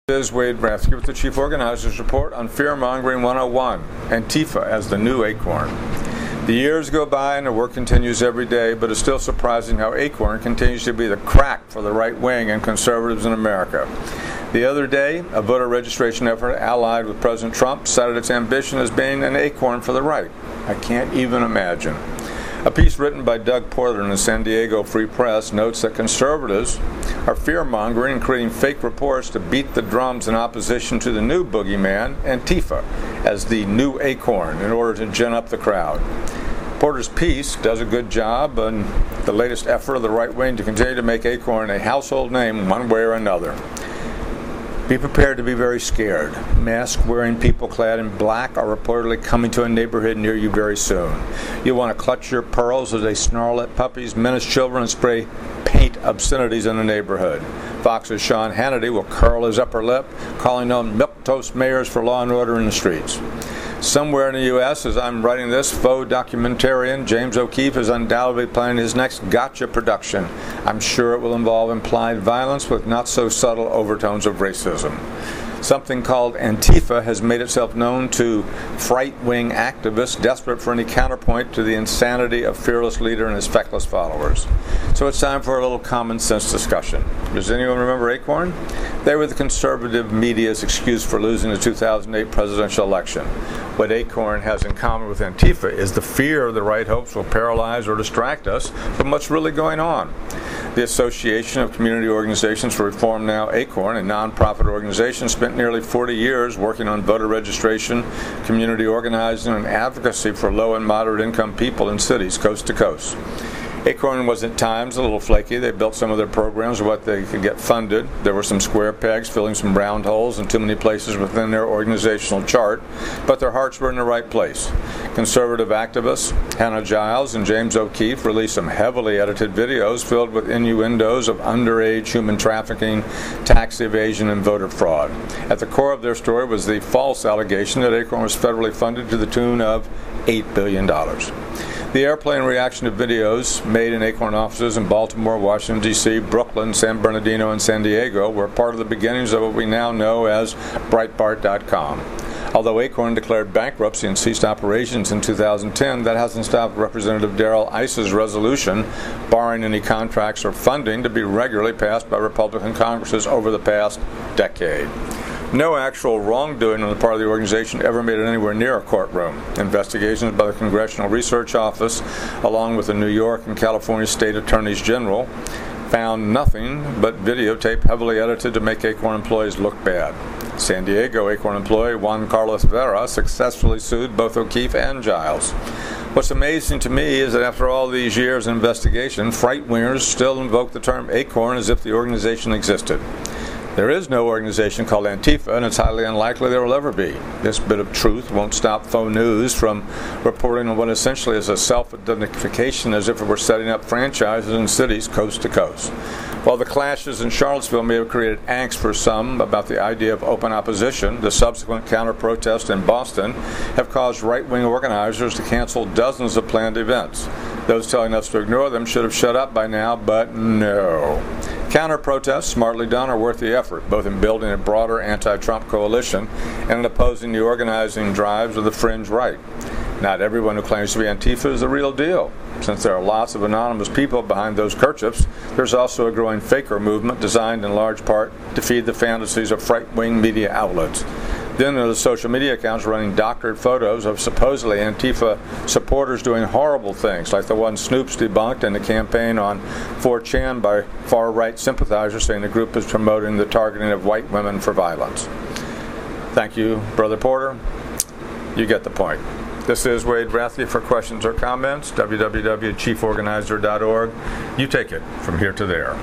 This is Wade Rathke with the Chief Organizer's Report on Fear Mongering 101, Antifa as the new Acorn. The years go by and the work continues every day, but it's still surprising how Acorn continues to be the crack for the right wing and conservatives in America. The other day, a voter registration effort allied with President Trump cited its ambition as being an acorn for the right. I can't even imagine. A piece written by Doug Porter in the San Diego Free Press notes that conservatives are fear-mongering and creating fake reports to beat the drums in opposition to the new boogeyman, Antifa, as the new acorn in order to gin up the crowd. Porter's piece does a good job in the latest effort of the right wing to continue to make Acorn a household name one way or another. Be prepared to be very scared. Mask-wearing people clad in black are reportedly coming to a neighborhood near you very soon. You'll want to clutch your pearls as they snarl at puppies, menace children, and spray paint obscenities in the neighborhood. Fox's Sean Hannity will curl his upper lip, calling on milquetoast mayors for law and order in the streets. Somewhere in the U.S., as I'm writing this, faux documentarian James O'Keefe is undoubtedly planning his next gotcha production. I'm sure it will involve implied violence with not-so-subtle overtones of racism. Something called Antifa has made itself known to fright-wing activists desperate for any counterpoint to the insanity of fearless leader and his feckless followers. So it's time for a little common-sense discussion. Does anyone remember Acorn? They were the conservative media's excuse for losing the 2008 presidential election. What Acorn has in common with Antifa is the fear the right hopes will paralyze or distract us from what's really going on. The Association of Community Organizations for Reform Now, Acorn, a nonprofit organization, spent nearly 40 years working on voter registration, community organizing, and advocacy for low and moderate income people in cities coast to coast. Acorn was at times a little flaky. They built some of their programs what they could get funded. There were some square pegs filling some round holes in too many places within their organizational chart, but their hearts were in the right place. Conservative activists Hannah Giles and James O'Keefe released some heavily edited videos filled with innuendos of underage human trafficking, tax evasion, and voter fraud. At the core of their story was the false allegation that Acorn was federally funded to the tune of $8 billion. The airplane reaction to videos made in Acorn offices in Baltimore, Washington, D.C., Brooklyn, San Bernardino, and San Diego were part of the beginnings of what we now know as Breitbart.com. Although Acorn declared bankruptcy and ceased operations in 2010, that hasn't stopped Representative Darrell Iss's resolution barring any contracts or funding to be regularly passed by Republican Congresses over the past decade. No actual wrongdoing on the part of the organization ever made it anywhere near a courtroom. Investigations by the Congressional Research Office, along with the New York and California State Attorneys General, found nothing but videotape heavily edited to make Acorn employees look bad. San Diego Acorn employee Juan Carlos Vera successfully sued both O'Keefe and Giles. What's amazing to me is that after all these years of investigation, fright-wingers still invoke the term Acorn as if the organization existed. There is no organization called Antifa, and it's highly unlikely there will ever be. This bit of truth won't stop faux news from reporting on what essentially is a self-identification as if it were setting up franchises in cities coast to coast. While the clashes in Charlottesville may have created angst for some about the idea of open opposition, the subsequent counter-protests in Boston have caused right-wing organizers to cancel dozens of planned events. Those telling us to ignore them should have shut up by now, but no. Counter-protests, smartly done, are worth the effort, both in building a broader anti-Trump coalition and in opposing the organizing drives of the fringe right. Not everyone who claims to be Antifa is the real deal. Since there are lots of anonymous people behind those kerchiefs, there's also a growing faker movement designed in large part to feed the fantasies of right-wing media outlets. Then there are the social media accounts running doctored photos of supposedly Antifa supporters doing horrible things, like the one Snoops debunked in the campaign on 4chan by far-right sympathizers saying the group is promoting the targeting of white women for violence. Thank you, Brother Porter. You get the point. This is Wade Rathke. For questions or comments, www.chieforganizer.org. You take it from here to there.